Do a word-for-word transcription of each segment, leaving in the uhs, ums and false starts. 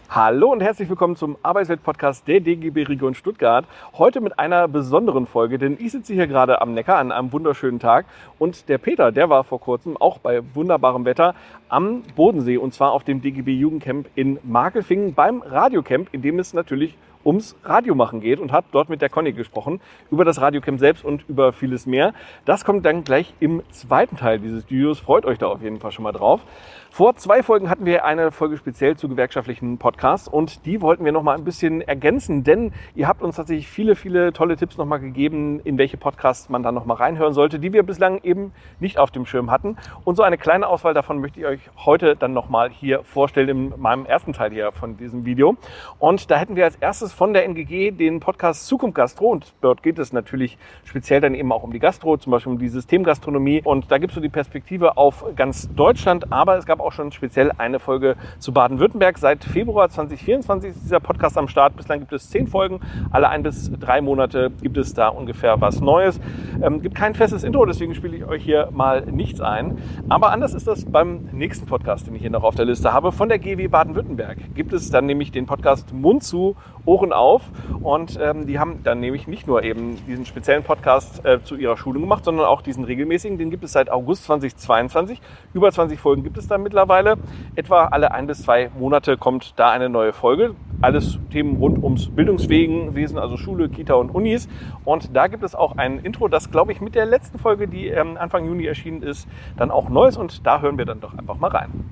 Hallo und herzlich willkommen zum Arbeitswelt-Podcast der D G B Region Stuttgart. Heute mit einer besonderen Folge, denn ich sitze hier gerade am Neckar an einem wunderschönen Tag und der Peter, der war vor kurzem auch bei wunderbarem Wetter am Bodensee und zwar auf dem D G B Jugendcamp in Markelfingen beim Radiocamp, in dem es natürlich ums Radiomachen geht und hat dort mit der Conny gesprochen über das Radiocamp selbst und über vieles mehr. Das kommt dann gleich im zweiten Teil dieses Videos. Freut euch da auf jeden Fall schon mal drauf. Vor zwei Folgen hatten wir eine Folge speziell zu gewerkschaftlichen Podcasts und die wollten wir noch mal ein bisschen ergänzen, denn ihr habt uns tatsächlich viele, viele tolle Tipps noch mal gegeben, in welche Podcasts man dann noch mal reinhören sollte, die wir bislang eben nicht auf dem Schirm hatten. Und so eine kleine Auswahl davon möchte ich euch heute dann noch mal hier vorstellen in meinem ersten Teil hier von diesem Video. Und da hätten wir als erstes von der N G G den Podcast Zukunft Gastro und dort geht es natürlich speziell dann eben auch um die Gastro, zum Beispiel um die Systemgastronomie und da gibt es so die Perspektive auf ganz Deutschland, aber es gab auch schon speziell eine Folge zu Baden-Württemberg. Seit Februar zwanzig vierundzwanzig ist dieser Podcast am Start. Bislang gibt es zehn Folgen. Alle ein bis drei Monate gibt es da ungefähr was Neues. Ähm, gibt kein festes Intro, deswegen spiele ich euch hier mal nichts ein. Aber anders ist das beim nächsten Podcast, den ich hier noch auf der Liste habe. Von der G W Baden-Württemberg gibt es dann nämlich den Podcast Mund zu, Ohren auf. Und ähm, die haben dann nämlich nicht nur eben diesen speziellen Podcast äh, zu ihrer Schulung gemacht, sondern auch diesen regelmäßigen. Den gibt es seit August zwanzig zweiundzwanzig. Über zwanzig Folgen gibt es da mittlerweile. Etwa alle ein bis zwei Monate kommt da eine neue Folge. Alles Themen rund ums Bildungswesen, also Schule, Kita und Unis. Und da gibt es auch ein Intro, das, glaube ich, mit der letzten Folge, die ähm, Anfang Juni erschienen ist, dann auch neu ist. Und da hören wir dann doch einfach mal rein.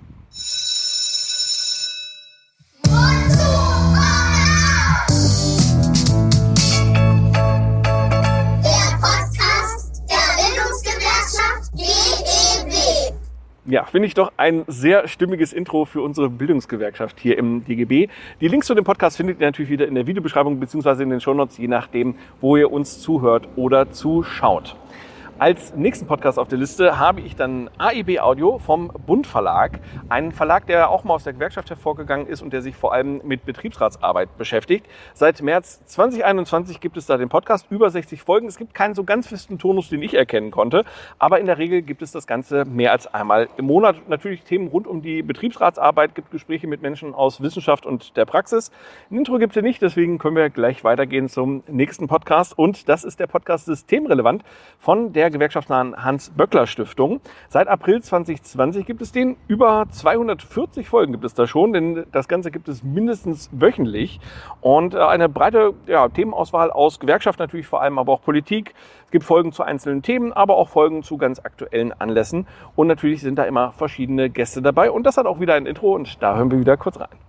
Ja, finde ich doch ein sehr stimmiges Intro für unsere Bildungsgewerkschaft hier im D G B. Die Links zu dem Podcast findet ihr natürlich wieder in der Videobeschreibung bzw. in den Shownotes, je nachdem, wo ihr uns zuhört oder zuschaut. Als nächsten Podcast auf der Liste habe ich dann A I B Audio vom Bund Verlag. Ein Verlag, der auch mal aus der Gewerkschaft hervorgegangen ist und der sich vor allem mit Betriebsratsarbeit beschäftigt. Seit März zwanzig einundzwanzig gibt es da den Podcast, über sechzig Folgen. Es gibt keinen so ganz festen Tonus, den ich erkennen konnte. Aber in der Regel gibt es das Ganze mehr als einmal im Monat. Natürlich Themen rund um die Betriebsratsarbeit, gibt Gespräche mit Menschen aus Wissenschaft und der Praxis. Ein Intro gibt es hier nicht, deswegen können wir gleich weitergehen zum nächsten Podcast. Und das ist der Podcast Systemrelevant von der gewerkschaftsnahen Hans-Böckler-Stiftung. Seit April zwanzig zwanzig gibt es den. Über zweihundertvierzig Folgen gibt es da schon, denn das Ganze gibt es mindestens wöchentlich. Und eine breite ja, Themenauswahl aus Gewerkschaft natürlich vor allem, aber auch Politik. Es gibt Folgen zu einzelnen Themen, aber auch Folgen zu ganz aktuellen Anlässen. Und natürlich sind da immer verschiedene Gäste dabei. Und das hat auch wieder ein Intro und da hören wir wieder kurz rein.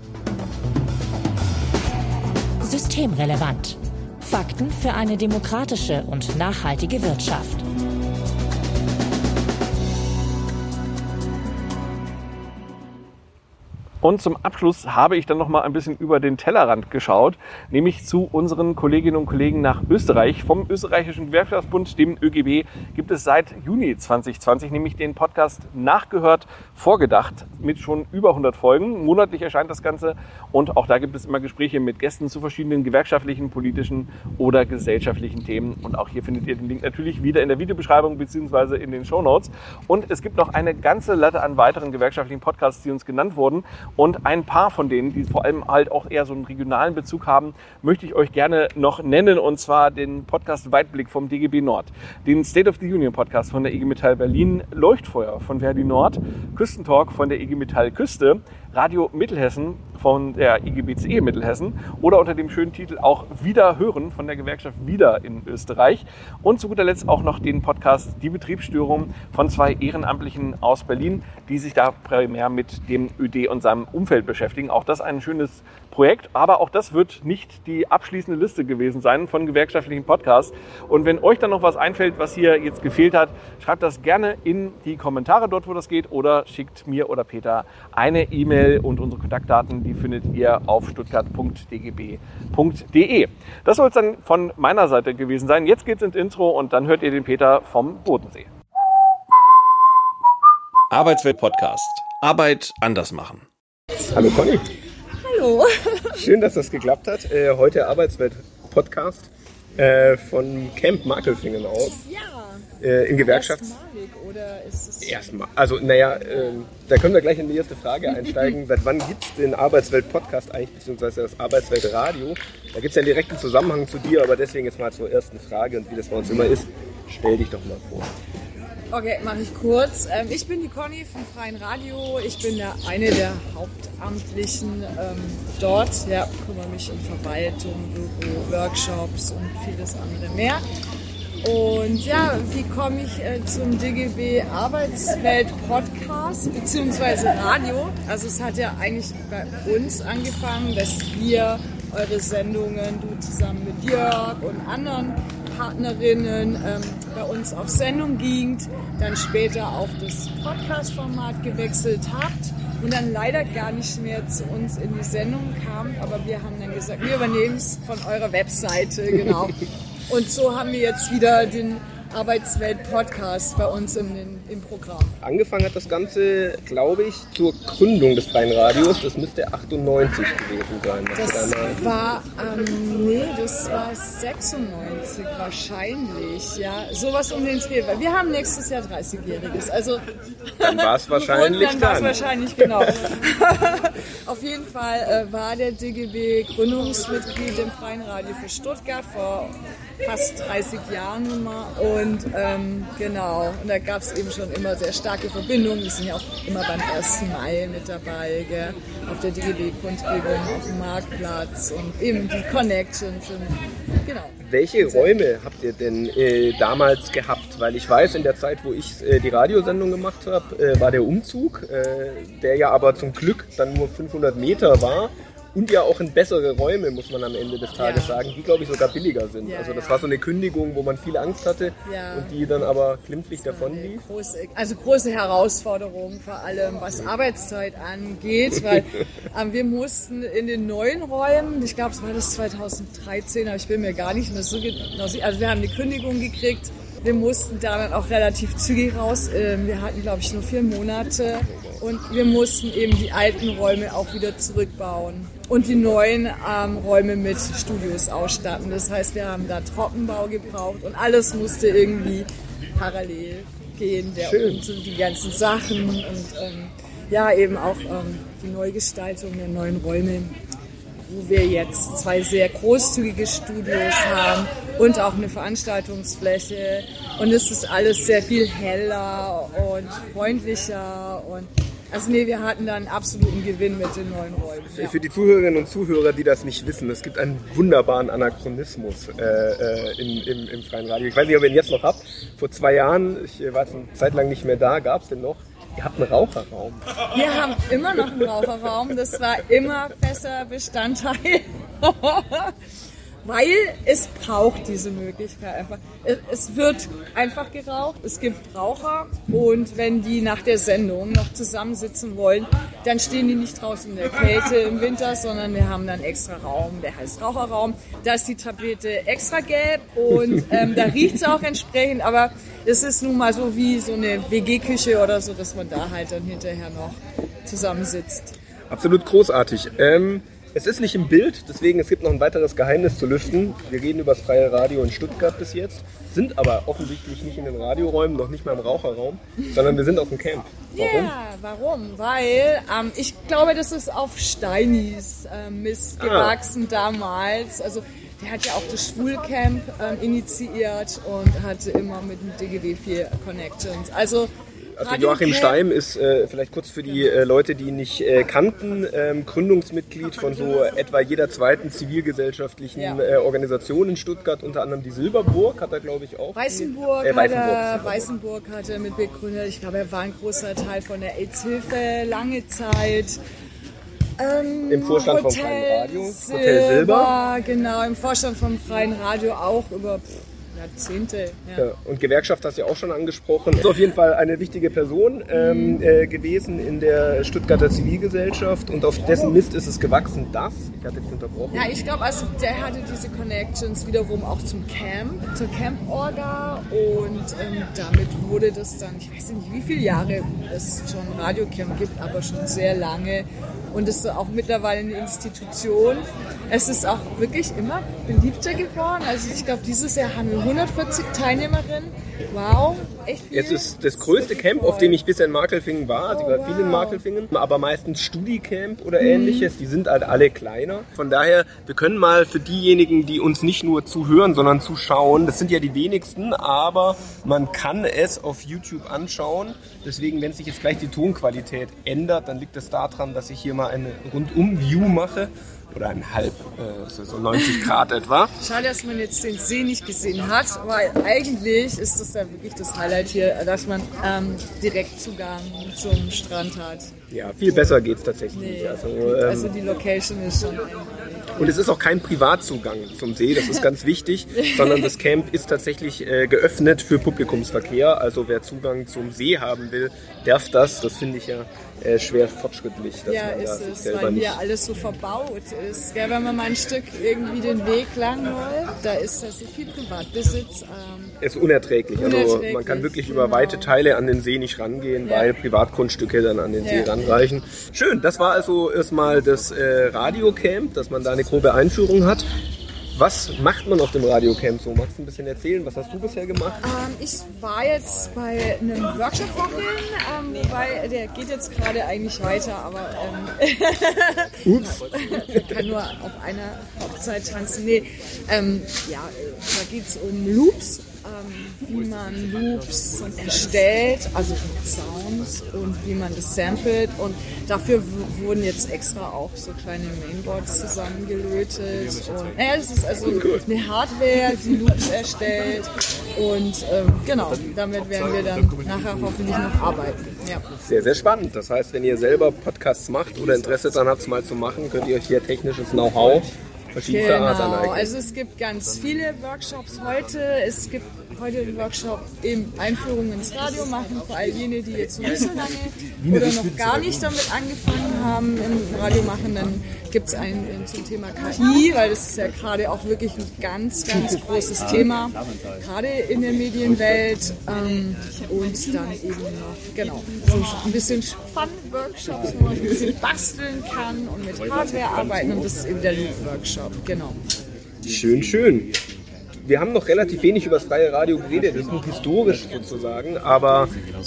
Systemrelevant. Fakten für eine demokratische und nachhaltige Wirtschaft. Und zum Abschluss habe ich dann noch mal ein bisschen über den Tellerrand geschaut, nämlich zu unseren Kolleginnen und Kollegen nach Österreich. Vom österreichischen Gewerkschaftsbund, dem Ö G B, gibt es seit Juni zwanzig zwanzig nämlich den Podcast Nachgehört, Vorgedacht mit schon über hundert Folgen. Monatlich erscheint das Ganze und auch da gibt es immer Gespräche mit Gästen zu verschiedenen gewerkschaftlichen, politischen oder gesellschaftlichen Themen. Und auch hier findet ihr den Link natürlich wieder in der Videobeschreibung bzw. in den Shownotes. Und es gibt noch eine ganze Latte an weiteren gewerkschaftlichen Podcasts, die uns genannt wurden. Und ein paar von denen, die vor allem halt auch eher so einen regionalen Bezug haben, möchte ich euch gerne noch nennen. Und zwar den Podcast Weitblick vom D G B Nord, den State of the Union Podcast von der I G Metall Berlin, Leuchtfeuer von Verdi Nord, Küstentalk von der I G Metall Küste, Radio Mittelhessen von der I G B C E Mittelhessen oder unter dem schönen Titel auch Wieder hören von der Gewerkschaft Wieder in Österreich. Und zu guter Letzt auch noch den Podcast Die Betriebsstörung von zwei Ehrenamtlichen aus Berlin, die sich da primär mit dem Ö D und seinem Umfeld beschäftigen. Auch das ein schönes Projekt, aber auch das wird nicht die abschließende Liste gewesen sein von gewerkschaftlichen Podcasts. Und wenn euch dann noch was einfällt, was hier jetzt gefehlt hat, schreibt das gerne in die Kommentare dort, wo das geht, oder schickt mir oder Peter eine E-Mail und unsere Kontaktdaten, die findet ihr auf stuttgart punkt d g b punkt d e. Das soll es dann von meiner Seite gewesen sein. Jetzt geht's ins Intro und dann hört ihr den Peter vom Bodensee. Arbeitswelt-Podcast. Arbeit anders machen. Hallo Conny. Hallo. Schön, dass das geklappt hat. Äh, heute Arbeitswelt-Podcast äh, von Camp Markelfingen aus. Ja. äh, in Gewerkschafts... Erstmalig, oder ist es... Erstmal. Also, naja, äh, da können wir gleich in die erste Frage einsteigen. Seit wann gibt es den Arbeitswelt-Podcast eigentlich, beziehungsweise das Arbeitswelt-Radio? Da gibt es ja einen direkten Zusammenhang zu dir, aber deswegen jetzt mal zur ersten Frage und wie das bei uns immer ist. Stell dich doch mal vor. Okay, mache ich kurz. Ähm, ich bin die Conny vom Freien Radio. Ich bin da eine der Hauptamtlichen ähm, dort. Ja, kümmere mich um Verwaltung, Büro, Workshops und vieles andere mehr. Und ja, wie komme ich äh, zum D G B Arbeitswelt Podcast beziehungsweise Radio? Also es hat ja eigentlich bei uns angefangen, dass wir eure Sendungen, du zusammen mit Jörg und anderen Partnerinnen ähm, bei uns auf Sendung ging, dann später auf das Podcast-Format gewechselt habt und dann leider gar nicht mehr zu uns in die Sendung kam, aber wir haben dann gesagt, wir übernehmen es von eurer Webseite, genau. Und so haben wir jetzt wieder den Arbeitswelt-Podcast bei uns im, im Programm. Angefangen hat das Ganze, glaube ich, zur Gründung des Freien Radios. Das müsste achtundneunzig gewesen sein. Das war, ähm, nee, das war sechsundneunzig wahrscheinlich, ja. Sowas um den Dreh. Wir haben nächstes Jahr dreißigjähriges, also... Dann war es wahrscheinlich dann. dann. Dann war es wahrscheinlich, genau. Auf jeden Fall äh, war der D G B Gründungsmitglied im Freien Radio für Stuttgart vor fast dreißig Jahren nun mal. Und ähm, genau, und da gab es eben schon immer sehr starke Verbindungen. Wir sind ja auch immer beim ersten Mai mit dabei, gell? Auf der D G B-Kundgebung, auf dem Marktplatz und eben die Connections. Und, genau. Welche Räume habt ihr denn äh, damals gehabt? Weil ich weiß, in der Zeit, wo ich äh, die Radiosendung gemacht habe, äh, war der Umzug, äh, der ja aber zum Glück dann nur fünfhundert Meter war. Und ja auch in bessere Räume, muss man am Ende des Tages ja. sagen, die, glaube ich, sogar billiger sind. Ja, also das ja. war so eine Kündigung, wo man viel Angst hatte ja. und die dann aber glimpflich davon lief. Große, also große Herausforderung, vor allem was Arbeitszeit angeht, weil ähm, wir mussten in den neuen Räumen, ich glaube, es war das zweitausenddreizehn, aber ich bin mir gar nicht mehr so genau sicher, also wir haben eine Kündigung gekriegt. Wir mussten da dann auch relativ zügig raus. Wir hatten, glaube ich, nur vier Monate und wir mussten eben die alten Räume auch wieder zurückbauen und die neuen ähm, Räume mit Studios ausstatten. Das heißt, wir haben da Trockenbau gebraucht und alles musste irgendwie parallel gehen, der Umzug, die ganzen Sachen und ähm, ja, eben auch ähm, die Neugestaltung der neuen Räume, wo wir jetzt zwei sehr großzügige Studios haben und auch eine Veranstaltungsfläche. Und es ist alles sehr viel heller und freundlicher. Und also nee, wir hatten da einen absoluten Gewinn mit den neuen Räumen. Ja. Für die Zuhörerinnen und Zuhörer, die das nicht wissen, es gibt einen wunderbaren Anachronismus äh, in, im, im Freien Radio. Ich weiß nicht, ob ihr ihn jetzt noch habt. Vor zwei Jahren, ich war jetzt eine Zeit lang nicht mehr da, gab es den noch. Ihr habt einen Raucherraum. Wir haben immer noch einen Raucherraum. Das war immer fester Bestandteil. Weil es braucht diese Möglichkeit einfach. Es wird einfach geraucht, es gibt Raucher und wenn die nach der Sendung noch zusammensitzen wollen, dann stehen die nicht draußen in der Kälte im Winter, sondern wir haben dann extra Raum, der heißt Raucherraum. Da ist die Tapete extra gelb und ähm, da riecht es auch entsprechend, aber es ist nun mal so wie so eine W G-Küche oder so, dass man da halt dann hinterher noch zusammensitzt. Absolut großartig. Ähm Es ist nicht im Bild, deswegen es gibt noch ein weiteres Geheimnis zu lüften. Wir reden über das Freie Radio in Stuttgart bis jetzt, sind aber offensichtlich nicht in den Radioräumen, noch nicht mal im Raucherraum, sondern wir sind auf dem Camp. Warum? Ja, warum? Weil ähm, ich glaube, das ist auf Steinis äh, Mist gewachsen ah. damals. Also der hat ja auch das Schwulcamp ähm, initiiert und hatte immer mit dem D G B vier Connections. Also Also Joachim Steim ist äh, vielleicht kurz für die äh, Leute, die ihn nicht äh, kannten, ähm, Gründungsmitglied von so etwa jeder zweiten zivilgesellschaftlichen ja. äh, Organisation in Stuttgart, unter anderem die Silberburg hat er, glaube ich, auch. Weißenburg, äh, hat er, Weißenburg hat er mit begründet. Ich glaube, er war ein großer Teil von der AIDS-Hilfe lange Zeit. Ähm, Im Vorstand Hotel vom Freien Radio, Silber, Hotel Silber. Genau, im Vorstand vom Freien Radio auch über... Pff, Jahrzehnte. Ja. Ja, und Gewerkschaft hast du ja auch schon angesprochen. Ist auf jeden Fall eine wichtige Person ähm, äh, gewesen in der Stuttgarter Zivilgesellschaft und auf dessen Mist ist es gewachsen, das, ich hatte dich unterbrochen. Ja, ich glaube, also der hatte diese Connections wiederum auch zum Camp, zur Camp-Orga und ähm, damit wurde das dann, ich weiß nicht, wie viele Jahre es schon Radiocamp gibt, aber schon sehr lange. Und es ist auch mittlerweile eine Institution. Es ist auch wirklich immer beliebter geworden. Also ich glaube, dieses Jahr haben wir hundertvierzig Teilnehmerinnen. Wow, echt viel. Es ist das größte Camp, auf dem ich bisher in Markelfingen war. Also ich war Oh, viel in wow. Markelfingen, aber meistens Studicamp oder ähnliches. Die sind halt alle kleiner. Von daher, wir können mal für diejenigen, die uns nicht nur zuhören, sondern zuschauen, das sind ja die wenigsten, aber man kann es auf YouTube anschauen. Deswegen, wenn sich jetzt gleich die Tonqualität ändert, dann liegt es daran, dass ich hier mal eine Rundum-View mache. Oder ein halb, äh, so neunzig Grad etwa. Schade, dass man jetzt den See nicht gesehen hat, weil eigentlich ist das ja wirklich das Highlight hier, dass man ähm, direkt Zugang zum Strand hat. Ja, viel besser geht's tatsächlich Nee, nicht. Also, ähm, also die Location ist schon einmalig. Und es ist auch kein Privatzugang zum See, das ist ganz wichtig, sondern das Camp ist tatsächlich äh, geöffnet für Publikumsverkehr. Also wer Zugang zum See haben will, darf das. Das finde ich ja äh, schwer fortschrittlich, dass Ja, man da ist sich es, selber weil nicht... hier alles so verbaut ist. Gell, wenn man mal ein Stück irgendwie den Weg lang läuft, da ist das so viel Privatbesitz. Ähm, ist unerträglich. Also Unerträglich, man kann wirklich genau. über weite Teile an den See nicht rangehen, Ja. weil Privatgrundstücke dann an den See Ja. ranreichen. Schön, das war also erstmal das äh, Radiocamp, dass man da eine grobe Einführung hat. Was macht man auf dem Radiocamp so? Magst du ein bisschen erzählen? Was hast du bisher gemacht? ähm, ich war jetzt bei einem Workshop vorhin, ähm, wobei der geht jetzt gerade eigentlich weiter, aber ähm, Ups. ich kann nur auf einer Hochzeit tanzen. Nee, ähm, ja, da geht es um Loops. Ähm, wie man Loops erstellt, also mit Sounds und wie man das samplet und dafür w- wurden jetzt extra auch so kleine Mainboards zusammengelötet und naja, das ist also eine Hardware, die Loops erstellt und ähm, genau, damit werden wir dann nachher hoffentlich noch arbeiten. Ja. Sehr, sehr spannend. Das heißt, wenn ihr selber Podcasts macht oder Interesse daran habt, es mal zu machen, könnt ihr euch hier technisches Know-how verschiedenster Art Genau, aneignen. also es gibt ganz viele Workshops heute. Es gibt heute einen Workshop in Einführung ins Radio machen, für all jene, die jetzt noch nicht so lange oder noch gar nicht damit angefangen haben im Radio machen. Dann gibt es einen zum Thema K I, weil das ist ja gerade auch wirklich ein ganz, ganz großes Thema, gerade in der Medienwelt. Ähm, und dann eben noch, genau, so ein bisschen Fun-Workshops, wo man ein bisschen basteln kann und mit Hardware arbeiten und das ist eben der Loop-Workshop, genau. Schön, schön. Wir haben noch relativ wenig über das freie Radio geredet, das ist nur historisch sozusagen, aber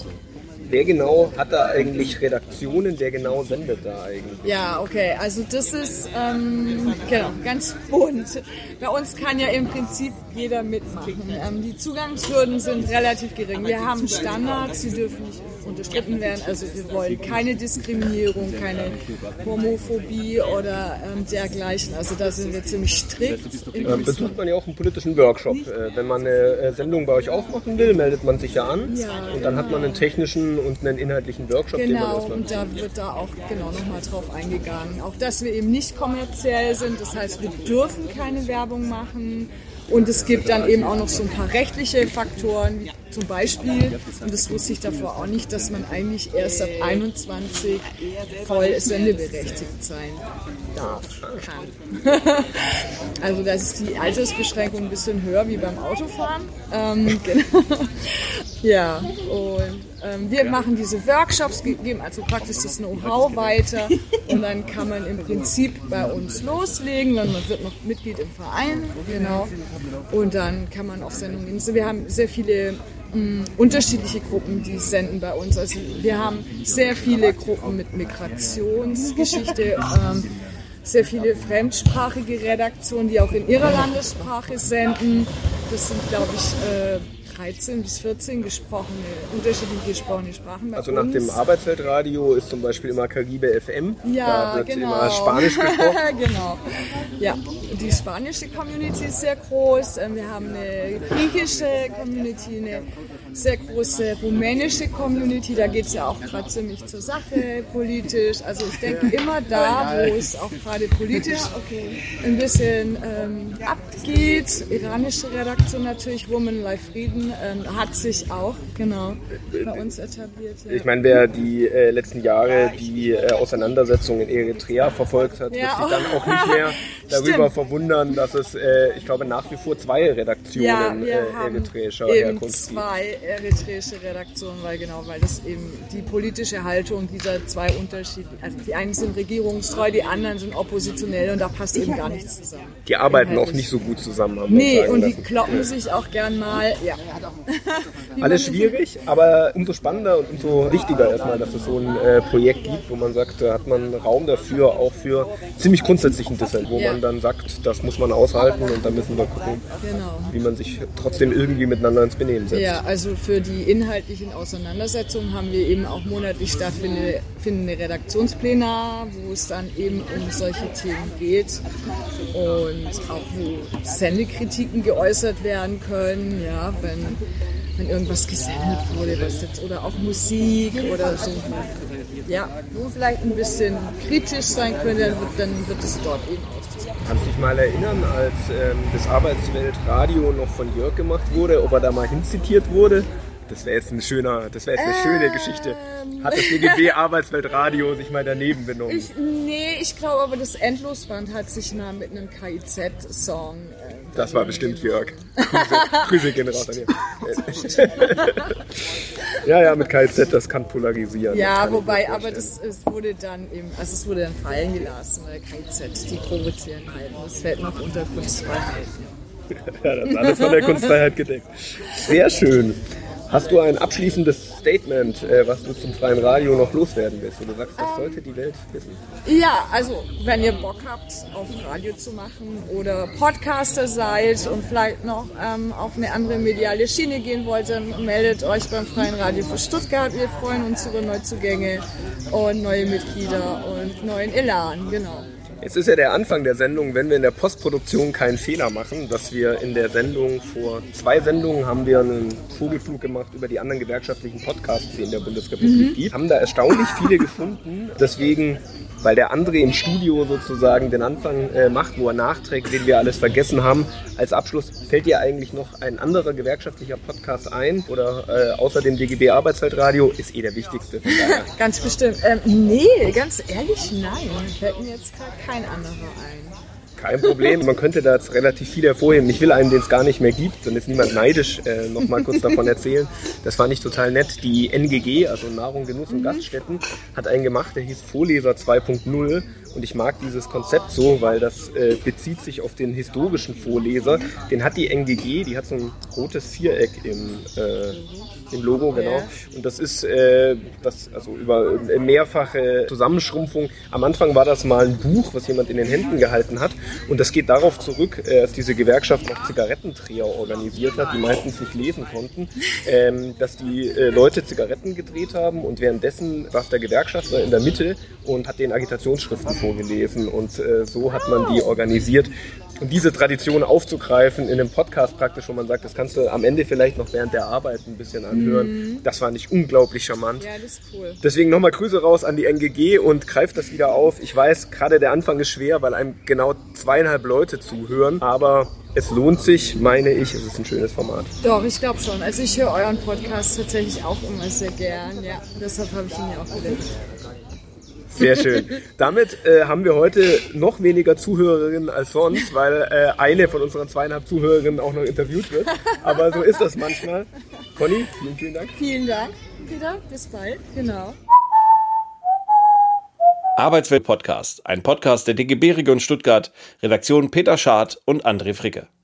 wer genau hat da eigentlich Redaktionen, wer genau sendet da eigentlich? Ja, okay, also das ist ähm, genau, ganz bunt. Bei uns kann ja im Prinzip jeder mitmachen. Ähm, die Zugangshürden sind relativ gering. Wir haben Standards, die dürfen nicht unterstritten werden. Also wir wollen keine Diskriminierung, keine Homophobie oder ähm, dergleichen. Also da sind wir ziemlich strikt. In Ähm, besucht man ja auch einen politischen Workshop. Äh, wenn man eine äh, Sendung bei euch aufmachen will, meldet man sich ja an Ja, und dann hat man einen technischen und einen inhaltlichen Workshop, den man Genau, erstmal und da wird da auch genau nochmal drauf eingegangen. Auch, dass wir eben nicht kommerziell sind, das heißt, wir dürfen keine Werbung machen. Und es gibt dann eben auch noch so ein paar rechtliche Faktoren, wie zum Beispiel, und das wusste ich davor auch nicht, dass man eigentlich erst ab einundzwanzig voll sendeberechtigt sein darf, kann. Also da ist die Altersbeschränkung ein bisschen höher wie beim Autofahren. Ähm, genau. Ja, und ähm, wir machen diese Workshops, ge- geben also praktisch das Know-how weiter und dann kann man im Prinzip bei uns loslegen, dann man wird noch Mitglied im Verein, genau, und dann kann man auf Sendungen, wir haben sehr viele mh, unterschiedliche Gruppen, die senden bei uns, also wir haben sehr viele Gruppen mit Migrationsgeschichte, ähm, sehr viele fremdsprachige Redaktionen, die auch in ihrer Landessprache senden, das sind glaube ich äh, dreizehn bis vierzehn gesprochene, unterschiedlich gesprochene Sprachen bei Also uns. nach dem Arbeitsweltradio ist zum Beispiel immer Caribe F M, Ja, da wird genau. immer Spanisch gesprochen. Genau. Ja, die spanische Community ist sehr groß. Wir haben eine griechische Community, eine sehr große rumänische Community. Da geht es ja auch gerade ziemlich zur Sache politisch. Also ich denke immer da, wo es auch gerade politisch ein bisschen ähm, abgeht. Iranische Redaktion natürlich, Women Life Frieden, ähm, hat sich auch genau bei uns etabliert. Ja. Ich meine, wer die äh, letzten Jahre die äh, Auseinandersetzung in Eritrea verfolgt hat, Ja. wird sich dann auch nicht mehr darüber Stimmt. verwundern, dass es, äh, ich glaube, nach wie vor zwei Redaktionen Ja, wir äh, haben eritreischer eben Herkunft gibt. zwei eritreische Redaktion, weil genau, weil das eben die politische Haltung dieser zwei Unterschiede, also die einen sind regierungstreu, die anderen sind oppositionell und da passt eben gar nichts zusammen. Die arbeiten auch nicht so gut zusammen, haben wir Nee, sagen und die lassen. kloppen sich auch gern mal, ja. Alles schwierig, aber umso spannender und umso wichtiger erstmal, dass es so ein äh, Projekt gibt, wo man sagt, da hat man Raum dafür, auch für ziemlich grundsätzlichen Dissent, wo Ja. man dann sagt, das muss man aushalten und dann müssen wir gucken, Genau. wie man sich trotzdem irgendwie miteinander ins Benehmen setzt. Ja, also für die inhaltlichen Auseinandersetzungen haben wir eben auch monatlich stattfindende findende Redaktionspläne, wo es dann eben um solche Themen geht und auch wo Sendekritiken geäußert werden können, ja, wenn, wenn irgendwas gesendet wurde, was jetzt, oder auch Musik oder so, ja, wo vielleicht ein bisschen kritisch sein könnte, dann wird, dann wird es dort eben ausdiskutiert. Kannst du dich mal erinnern, als ähm, das Arbeitsweltradio noch von Jörg gemacht wurde, ob er da mal hinzitiert wurde? Das wäre jetzt ein schöner, das wäre jetzt eine schöne Geschichte. Hat das D G B Arbeitsweltradio sich mal daneben benommen? Ich, nee, ich glaube aber das Endlosband hat sich mal mit einem K I Z-Song. Äh, Das war bestimmt Jörg. Grüße, Grüße gehen raus an ihr. Ja, ja, mit K I Z, das kann polarisieren. Ja, das kann wobei, ich mir aber das es wurde dann eben, also es wurde dann fallen gelassen, weil K I Z, die provozieren halt. Das fällt noch unter Kunstfreiheit. Ja, das ist alles von der Kunstfreiheit gedeckt. Sehr schön. Hast du ein abschließendes Statement, äh, was du zum freien Radio noch loswerden willst? Wo du sagst, das sollte die Welt wissen. Ja, also wenn ihr Bock habt, auf Radio zu machen oder Podcaster seid und vielleicht noch ähm, auf eine andere mediale Schiene gehen wollt, dann meldet euch beim Freien Radio für Stuttgart. Wir freuen uns über Neuzugänge und neue Mitglieder und neuen Elan, genau. Jetzt ist ja der Anfang der Sendung, wenn wir in der Postproduktion keinen Fehler machen, dass wir in der Sendung, vor zwei Sendungen haben wir einen Vogelflug gemacht über die anderen gewerkschaftlichen Podcasts, die in der Bundesrepublik mhm. gibt, haben da erstaunlich viele gefunden. Deswegen, weil der André im Studio sozusagen den Anfang äh, macht, wo er nachträgt, den wir alles vergessen haben. Als Abschluss, fällt dir eigentlich noch ein anderer gewerkschaftlicher Podcast ein? Oder äh, außer dem D G B Arbeitsweltradio ist eh der wichtigste. Von daher. Ganz bestimmt. Ähm, nee, ganz ehrlich, nein. Fällt mir jetzt gerade kein anderer ein. Kein Problem, man könnte da jetzt relativ viel hervorheben. Ich will einen, den es gar nicht mehr gibt, dann ist niemand neidisch, äh, noch mal kurz davon erzählen. Das fand ich total nett. Die N G G, also Nahrung, Genuss und Gaststätten, hat einen gemacht, der hieß Vorleser zwei Punkt null. Und ich mag dieses Konzept so, weil das äh, bezieht sich auf den historischen Vorleser. Den hat die N G G, die hat so ein rotes Viereck im, äh, im Logo, genau. Und das ist äh, das, also über mehrfache Zusammenschrumpfung. Am Anfang war das mal ein Buch, was jemand in den Händen gehalten hat. Und das geht darauf zurück, äh, dass diese Gewerkschaft noch Zigarettendreher organisiert hat, die meistens nicht lesen konnten, ähm, dass die äh, Leute Zigaretten gedreht haben und währenddessen saß der Gewerkschafter in der Mitte und hat den Agitationsschriften vorgelesen und äh, so hat man die organisiert. Und diese Tradition aufzugreifen in einem Podcast praktisch, wo man sagt, das kannst du am Ende vielleicht noch während der Arbeit ein bisschen anhören, mhm. das fand ich unglaublich charmant. Ja, das ist cool. Deswegen nochmal Grüße raus an die N G G und greift das wieder auf. Ich weiß, gerade der Anfang ist schwer, weil einem genau zweieinhalb Leute zuhören, aber es lohnt sich, meine ich, es ist ein schönes Format. Doch, ich glaube schon. Also ich höre euren Podcast tatsächlich auch immer sehr gern. Ja, deshalb habe ich ihn ja auch wieder. Sehr schön. Damit äh, haben wir heute noch weniger Zuhörerinnen als sonst, weil äh, eine von unseren zweieinhalb Zuhörerinnen auch noch interviewt wird. Aber so ist das manchmal. Conny, vielen, vielen Dank. Vielen Dank, Peter. Bis bald. Genau. Arbeitswelt Podcast, ein Podcast der D G B Region Stuttgart, Redaktion Peter Schad und André Fricke.